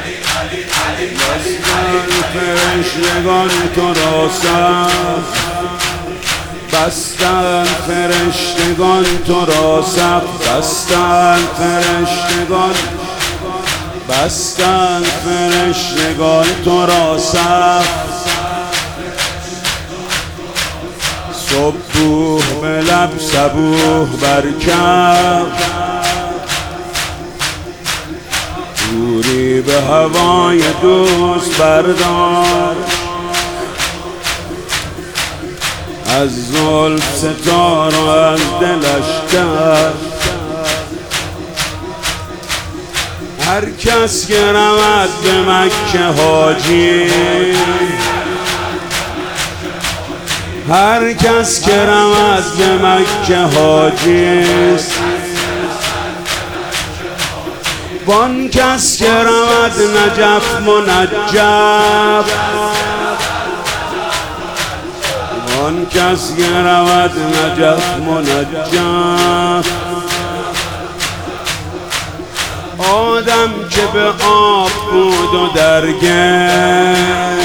فرشتگان تو را سخت بستند، فرشتگان تو را سخت بستند، بستند فرشتگان تو را سخت. صبوح به لب صبوح برکف، دوری به هوای دوست بردار. از زلف ستار و از دلش در، هر کس که رود به مکه حاجی، هر کس که رود به مکه حاجیست. وان کس که رود نجف منجف، وان کس که رود نجف منجف. آدم که به آب بود و درگه،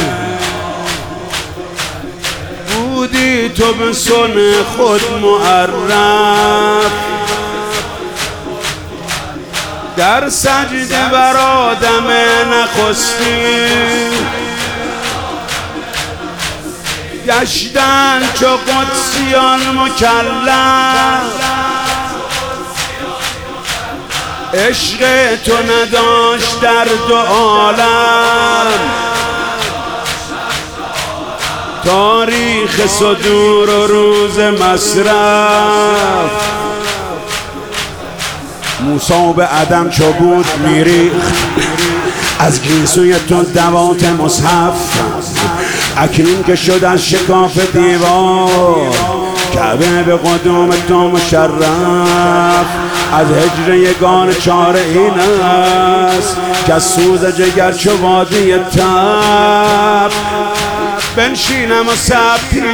بودی تو به سن خود معرف. در سجده بر آدم نخستی، گشتن چو قدسیان مکلف. عشق تو نداشت در دو عالم، تاریخ صدور و روز مصرف. موسی به عدم چو بود میریخت، از گیسوی تو دوات مصحف. اکنون که شد از شکاف دیوار، کعبه به قدوم تو مشرف. از هجر یگان چاره این است، که از سوز جگر چو وادی تب. بنشینم و سب پیش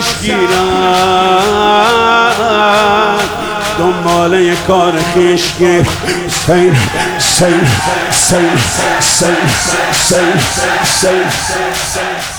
گیرم، دنبال یک کار خویش گیر. سین سین سین سین سین سین سین